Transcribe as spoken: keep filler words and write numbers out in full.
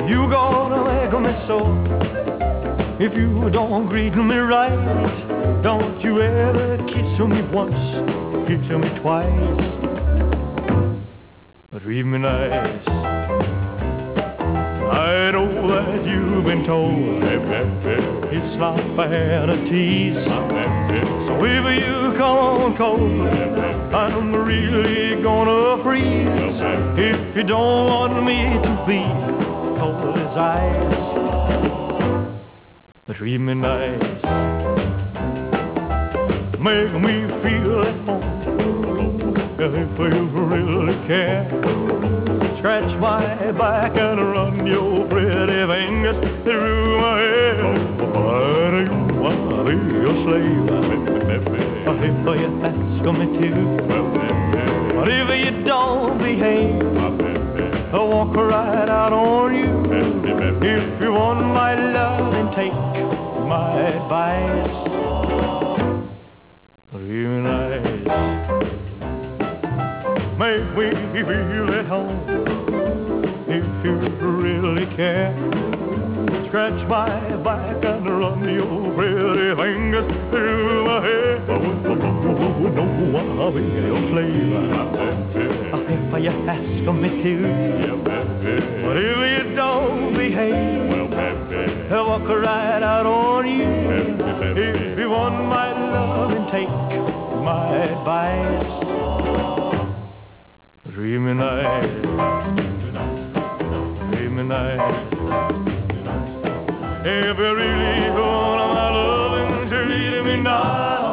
You gonna make me so. If you don't greet me right, don't you ever kiss me once, kiss me twice. Treat me nice. I know that you've been told it's not fair to tease. So if you come on cold, I'm really gonna freeze. If you don't want me to be cold as ice, treat me nice. Make me feel at home if you really care. Scratch my back and run your pretty fingers through my hair. But you wanna be a slave if you ask me to. But if you don't behave, I'll walk right out on you. If you want my love, then take my advice. Real nice. Make me feel at home if you really care. Scratch my back and run your pretty fingers through my hair. No, I'll be your slave if you ask me to. But if you don't behave, I'll walk right out on you. If you want my love, then take my advice. Treat me nice, treat me nice. If you really want my love, then treat me nice.